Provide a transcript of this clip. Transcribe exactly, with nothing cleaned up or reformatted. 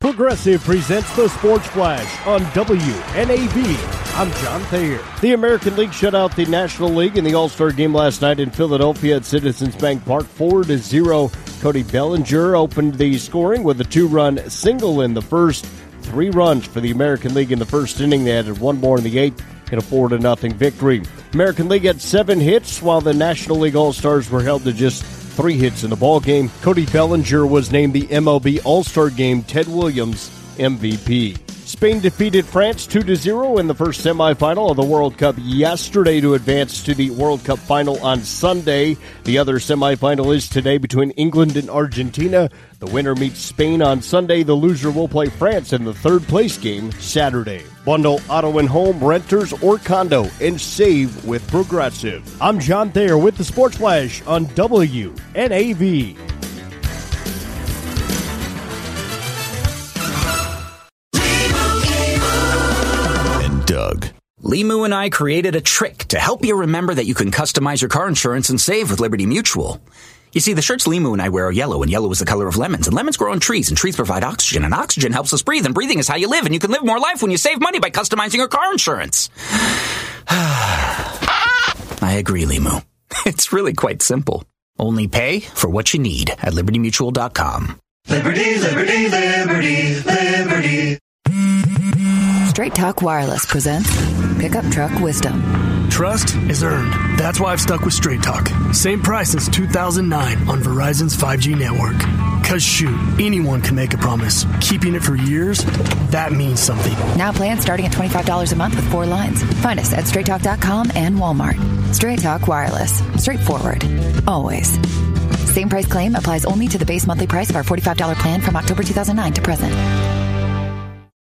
Progressive presents the Sports Flash on W N A V. I'm John Thayer. The American League shut out the National League in the All-Star game last night in Philadelphia at Citizens Bank Park, four to zero. Cody Bellinger opened the scoring with a two-run single in the first. Three runs for the American League in the first inning. They added one more in the eighth in a four to nothing victory. American League had seven hits, while the National League All-Stars were held to just three hits in the ballgame. Cody Bellinger was named the M L B All-Star Game Ted Williams M V P. Spain defeated France two to zero in the first semifinal of the World Cup yesterday to advance to the World Cup final on Sunday. The other semifinal is today between England and Argentina. The winner meets Spain on Sunday. The loser will play France in the third-place game Saturday. Bundle auto and home, renters, or condo, and save with Progressive. I'm John Thayer with the Sports Flash on W N A V. Doug. Limu and I created a trick to help you remember that you can customize your car insurance and save with Liberty Mutual. You see, the shirts Limu and I wear are yellow, and yellow is the color of lemons, and lemons grow on trees, and trees provide oxygen, and oxygen helps us breathe, and breathing is how you live, and you can live more life when you save money by customizing your car insurance. I agree, Limu. It's really quite simple. Only pay for what you need at liberty mutual dot com. Liberty, liberty, liberty, liberty. Straight Talk Wireless presents Pickup Truck Wisdom. Trust is earned. That's why I've stuck with Straight Talk. Same price since two thousand nine on Verizon's five G network. Cause shoot, anyone can make a promise. Keeping it for years, that means something. Now plans starting at twenty-five dollars a month with four lines. Find us at straight talk dot com and Walmart. Straight Talk Wireless. Straightforward. Always. Same price claim applies only to the base monthly price of our forty-five dollars plan from October two thousand nine to present.